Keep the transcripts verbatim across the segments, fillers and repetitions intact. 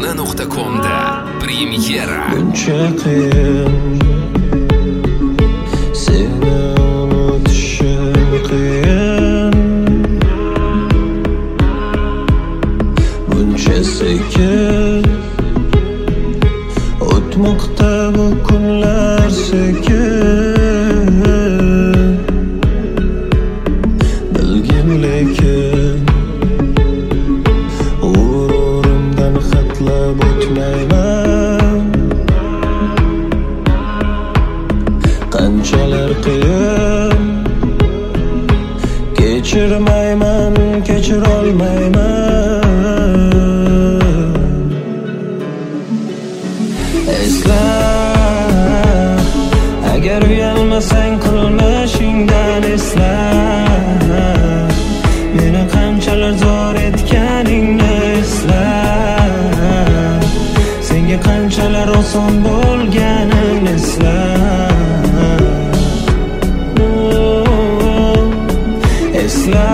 afsona nuqta com da premyera. Buncha qiyin seni unutishim qiyin, buncha sekin o'tmoqda bu kunlar sekin. Bilgin lekin g'ururimdan xatlab o'tmayman. Qanchalar qiyin kechirmayman, kechirolmayman. Esla, agar uyalmasang qilmishingdan esla. Meni qanchalar zo'r etganingni esla. Senga qanchalar oson bo'lganini esla. Esla,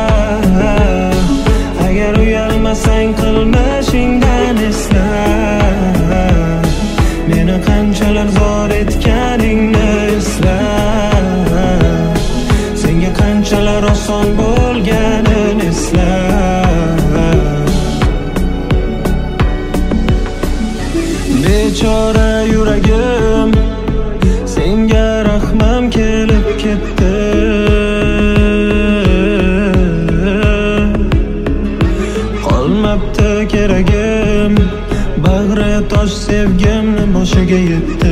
agar uyalmasang qilmishingdan esla. Meni qanchalar zo'r etganingni esla. Senga qanchalar oson bo'lganini esla. Bechora yuragim, senga rahmim kelib ketdi. Qolmabdi keragim, bag'ri tosh sevgimni boshiga yetdi.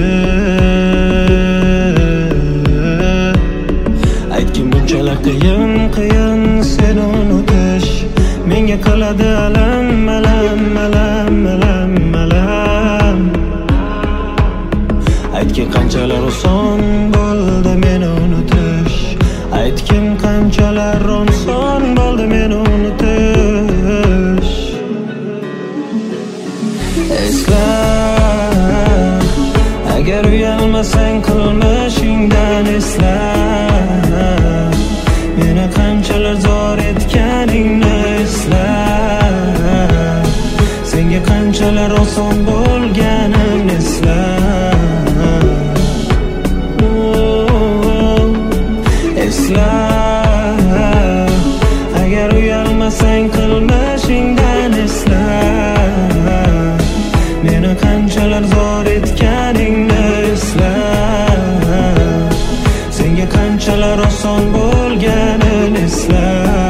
Aytgin bunchalar qiyin, qiyin seni unutish. Menga qiladi alam, alam, alam, alam, alam. Aytgin qanchalar oson bo'ldi meni unutish. Aytgin qanchalar oson bo'ldi meni unutish. Esla, agar uyalmasang qilmishingdan esla. Meni qanchalar zo'r etganingni esla. Senga qanchalar oson bo'lganini esla. Esla, agar uyalmasang qilmishingdan esla. Meni qanchalar zo'r etganingni esla. Senga qanchalar oson bo'lganini esla.